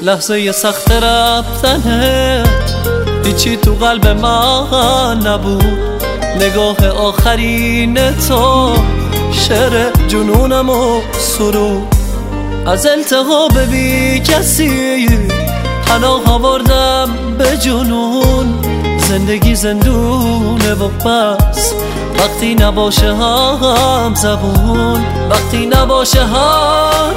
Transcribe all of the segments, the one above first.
لحظه سخت رفتنت هیچی تو قلب من نبود. نگاه آخرین تو شعر جنونم و سرود. از التهاب بی کسی پناه آوردم به جنون. زندگی زندونه و بس وقتی نباشه هم زبون، وقتی نباشه هم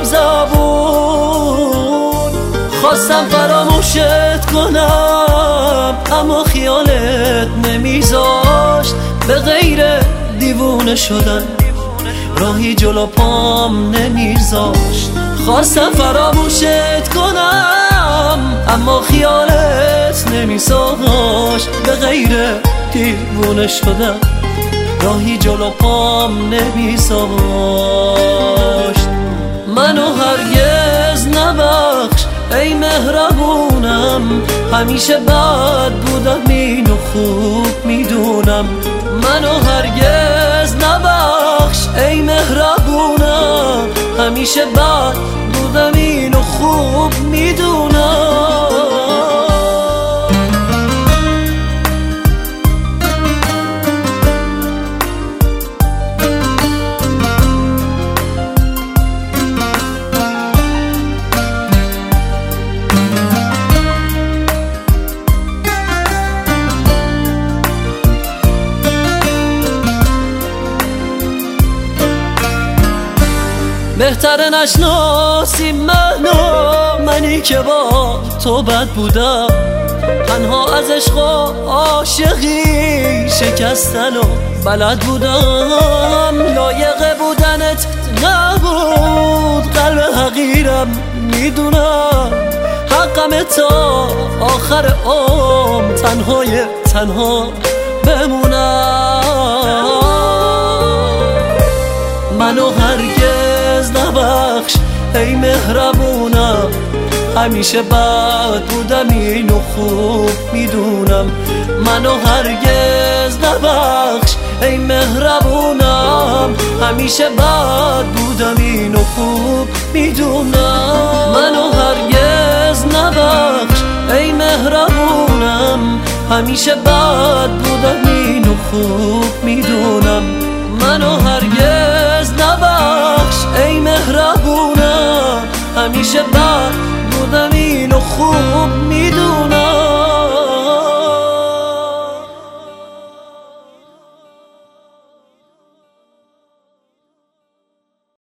زبون. خواستم فراموشت کنم اما خیالت نمیذاشت. به غیر دیوونه شدن راهی جلو پام نمیذاشت. خواستم فراموشت کنم اما خیالت نمیذاشت. به غیر دیوونه شدن راهی جلو پام نمیذاشت. منو هرگز نبخش ای مهربونم، همیشه بد بودم اینو خوب میدونم. منو هرگز نبخش ای مهربونم، همیشه بد بودم اینو خوب میدونم. بهتره نشناسی منی که با تو بد بودم. تنها از عشق و عاشقی شکستن و بلد بودم. لایق بودنت نبود قلب حقیرم میدونم. حقم تا آخر عمر تنها بمونم. منو هرگز نبخش ای مهربونم، همیشه بد بودم اینو خوب میدونم. منو هرگز نبخش ای مهربونم، همیشه بد بودم اینو خوب میدونم. منو هرگز نبخش ای مهربونم، همیشه بد بودم اینو خوب میدونم. منو هرگز نبخش ای مهربونم، همیشه بد